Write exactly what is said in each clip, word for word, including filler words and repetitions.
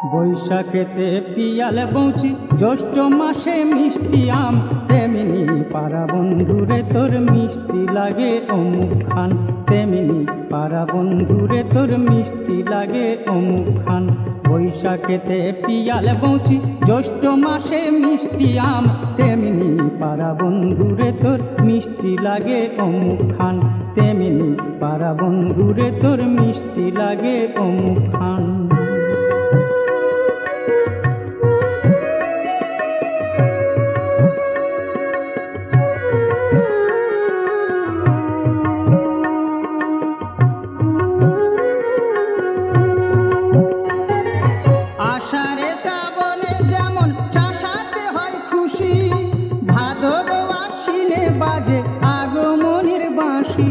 বৈশাখেতে পিয়াল বৌছি, জ্যৈষ্ঠ মাসে মিষ্টি আম, তেমনি পাড়া বন্ধুরে তোর মিষ্টি লাগে অমুক খান, তেমনি পাড়া বন্ধুরে তোর মিষ্টি লাগে অমুক খান। বৈশাখেতে পিয়াল বৌছি, জ্যৈষ্ঠ মাসে মিষ্টি আম, তেমনি পাড়া বন্ধুরে তোর মিষ্টি লাগে অমুক খান, তেমনি পাড়া বন্ধুরে তোর মিষ্টি লাগে অমুক খান। বাজে আগমনের বাঁশি,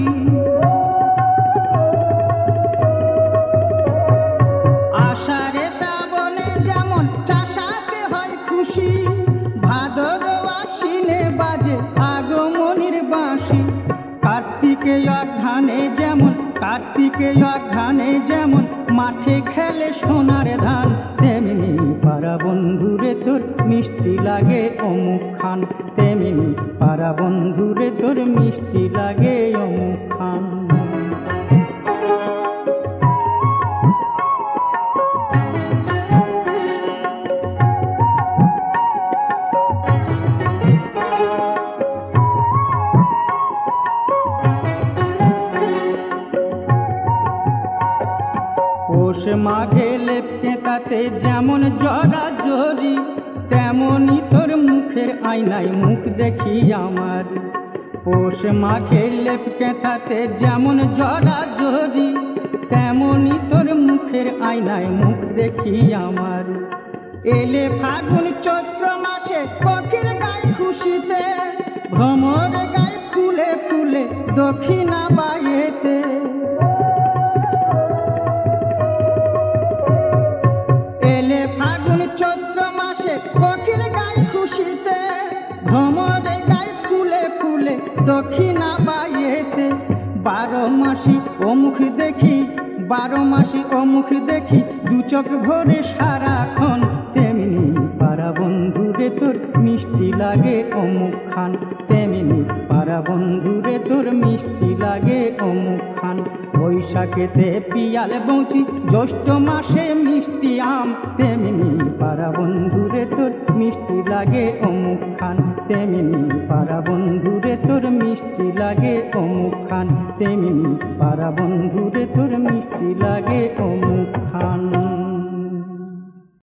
আষাঢ়ে শ্রাবণে যেমন চাষাতে হয় খুশি, ভাদর আশ্বিনে বাজে আগমনের বাঁশি। কার্তিকে অঘ্রাণে যেমন কার্তিকে অঘ্রাণে যেমন মাঠে খেলে সোনার ধান, তেমনি পাড়া বন্ধুরে তোর মিষ্টি লাগে অমুক খান, তেমনি পাড়া বন্ধুরে তোর মিষ্টি লাগে অমুক খান। পৌষ মাঘে লেপকে তাতে যেমন জরা জরি, তেমনি তোর মুখের আয়নায় মুখ দেখি আমার। পৌষ মাঘে লেপকে তাতে যেমন জরা জরি, তেমনি তোর মুখের আয়নায় মুখ দেখি আমার। এলে ফাগুন চৈত্র মাসে কোকিল গায় খুশিতে, ভ্রমর গায় ফুলে ফুলে দক্ষিণা বায়েতে। এলে ফাগুন চৈত্র মাসে কোকিল গায় খুশিতে, ভ্রমরে গায় ফুলে ফুলে দক্ষিণা বায়েতে। বারো মাসি অমুখ দেখি, বারো মাসি অমুখ দেখি, দু চোখ ভরে সারাক্ষণ, তেমনি পাড়া বন্ধুরে তোর মিষ্টি লাগে অমুক খান, তেমনি পাড়া বন্ধুরে তোর মিষ্টি লাগে অমুক খান। বৈশাখেতে পিয়াল বৌছি, জ্যৈষ্ঠ মাসে মিষ্টি আম, তেমনি পাড়া বন্ধুরে তোর মিষ্টি লাগে অমুক খান, তেমনি পাড়া বন্ধুরে তোর মিষ্টি লাগে অমুক খান, তেমনি পাড়া বন্ধুরে তোর মিষ্টি লাগে অমুক।